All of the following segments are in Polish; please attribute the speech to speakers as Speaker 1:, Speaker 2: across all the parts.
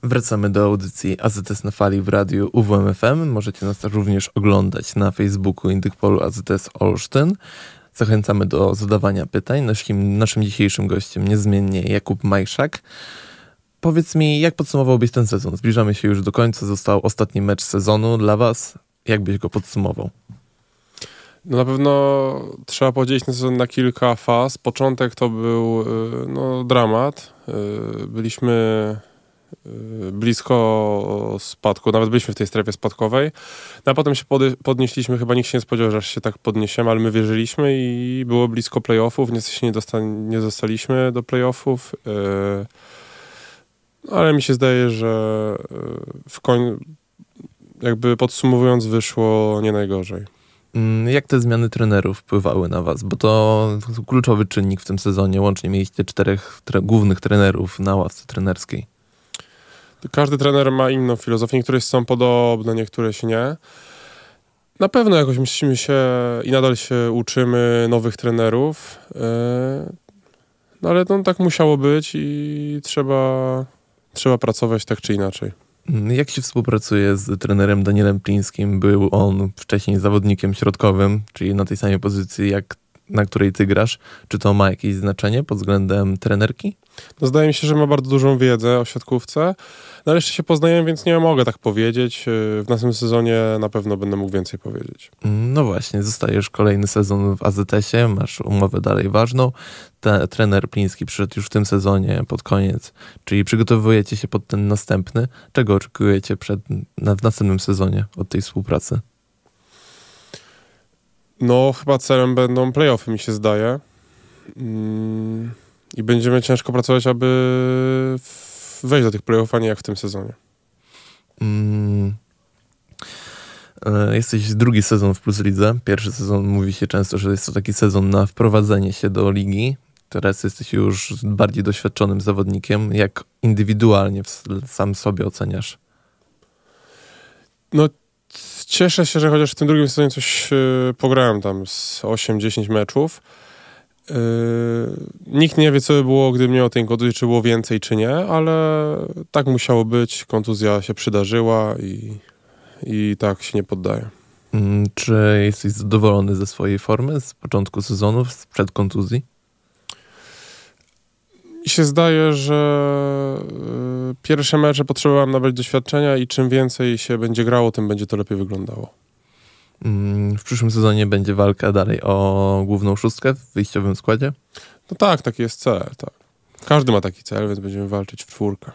Speaker 1: Wracamy do audycji AZS na fali w radiu UWMFM. Możecie nas również oglądać na Facebooku Indykpolu AZS Olsztyn. Zachęcamy do zadawania pytań. Naszym dzisiejszym gościem niezmiennie Jakub Majszak. Powiedz mi, jak podsumowałbyś ten sezon? Zbliżamy się już do końca, został ostatni mecz sezonu dla was. Jak byś go podsumował?
Speaker 2: No na pewno trzeba podzielić ten sezon na kilka faz. Początek to był dramat. Byliśmy blisko spadku, nawet byliśmy w tej strefie spadkowej. No a potem się podnieśliśmy, chyba nikt się nie spodziewał, że aż się tak podniesiemy, ale my wierzyliśmy i było blisko playoffów. Niestety nie dostaliśmy do playoffów. Ale mi się zdaje, że jakby podsumowując wyszło nie najgorzej.
Speaker 1: Jak te zmiany trenerów wpływały na was? Bo to kluczowy czynnik w tym sezonie. Łącznie mieliście 4 głównych trenerów na ławce trenerskiej.
Speaker 2: Każdy trener ma inną filozofię. Niektóre są podobne, niektóre się nie. Na pewno jakoś myślimy się i nadal się uczymy nowych trenerów. No ale tak musiało być i trzeba pracować tak czy inaczej.
Speaker 1: Jak się współpracuje z trenerem Danielem Plińskim? Był on wcześniej zawodnikiem środkowym, czyli na tej samej pozycji, na której ty grasz. Czy to ma jakieś znaczenie pod względem trenerki?
Speaker 2: No zdaje mi się, że ma bardzo dużą wiedzę o siatkówce. No ale jeszcze się poznajemy, więc nie mogę tak powiedzieć. W następnym sezonie na pewno będę mógł więcej powiedzieć.
Speaker 1: No właśnie, zostajesz kolejny sezon w AZS-ie, masz umowę dalej ważną. Trener Pliński przyszedł już w tym sezonie pod koniec, czyli przygotowujecie się pod ten następny. Czego oczekujecie w następnym sezonie od tej współpracy?
Speaker 2: No chyba celem będą play-offy, mi się zdaje. I będziemy ciężko pracować, aby wejść do tych play-offów, a nie jak w tym sezonie.
Speaker 1: Jesteś drugi sezon w Plus Lidze. Pierwszy sezon mówi się często, że jest to taki sezon na wprowadzenie się do ligi. Teraz jesteś już bardziej doświadczonym zawodnikiem. Jak indywidualnie sam sobie oceniasz?
Speaker 2: No cieszę się, że chociaż w tym drugim sezonie coś pograłem tam z 8-10 meczów. Nikt nie wie, co by było, gdyby miał tej kontuzji, czy było więcej, czy nie, ale tak musiało być. Kontuzja się przydarzyła i tak się nie poddaję.
Speaker 1: Czy jesteś zadowolony ze swojej formy z początku sezonu, sprzed kontuzji?
Speaker 2: Mi się zdaje, że pierwsze mecze potrzebowałem nabrać doświadczenia i czym więcej się będzie grało, tym będzie to lepiej wyglądało.
Speaker 1: W przyszłym sezonie będzie walka dalej o główną szóstkę w wyjściowym składzie?
Speaker 2: No tak, taki jest cel. Tak. Każdy ma taki cel, więc będziemy walczyć w czwórkę.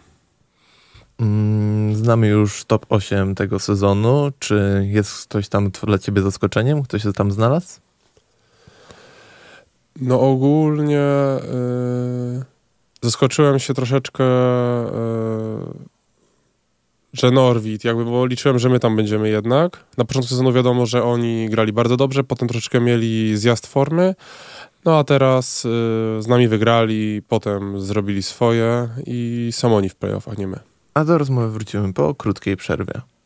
Speaker 1: Znamy już top 8 tego sezonu. Czy jest ktoś tam dla ciebie zaskoczeniem? Ktoś się tam znalazł?
Speaker 2: No ogólnie zaskoczyłem się troszeczkę, że Norwid, bo liczyłem, że my tam będziemy jednak. Na początku sezonu wiadomo, że oni grali bardzo dobrze, potem troszeczkę mieli zjazd formy, no a teraz z nami wygrali, potem zrobili swoje i są oni w playoffach, nie my.
Speaker 1: A do rozmowy wrócimy po krótkiej przerwie.